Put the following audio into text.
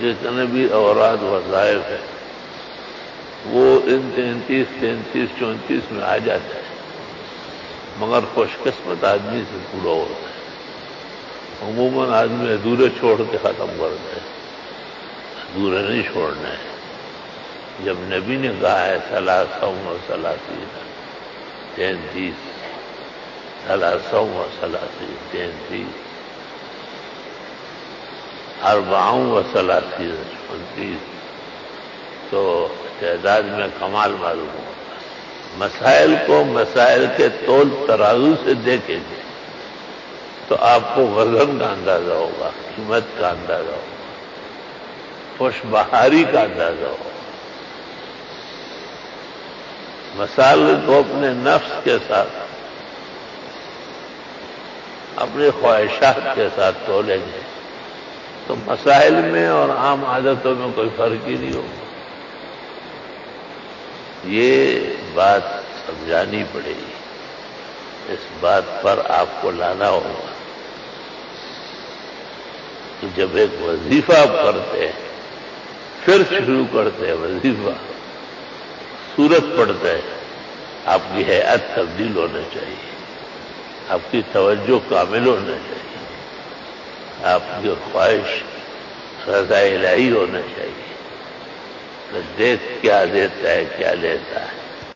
جتنے بھی اوراد وظائف ہے وہ ان 33 34 میں آ جاتا ہے، مگر خوش قسمت آدمی سے پورا ہوتا ہے۔ عموماً آدمی ادھورے چھوڑ کے ختم کرتا ہے، ادھورے نہیں چھوڑنا ہے۔ جب نبی نے کہا ہے 33 و 33 34 و 34 تو تعداد میں کمال معلوم ہوگا۔ مسائل کو مسائل کے تول ترازو سے دیکھیں گے تو آپ کو وزن کا اندازہ ہوگا، قیمت کا اندازہ ہوگا، خوش بہاری کا اندازہ ہوگا۔ مسائل کو اپنے نفس کے ساتھ، اپنی خواہشات کے ساتھ تولیں گے تو مسائل میں اور عام عادتوں میں کوئی فرق ہی نہیں ہوگا۔ یہ بات سمجھانی پڑے گی، اس بات پر آپ کو لانا ہوگا کہ جب ایک وظیفہ آپ کرتے ہیں، پھر شروع کرتے ہیں وظیفہ، سورت پڑتا ہے، آپ کی ہیئت تبدیل ہونا چاہیے، آپ کی توجہ کامل ہونا چاہیے، آپ کی خواہش رضا الہی ہونا چاہیے کہ دیکھ کیا دیتا ہے کیا لیتا ہے۔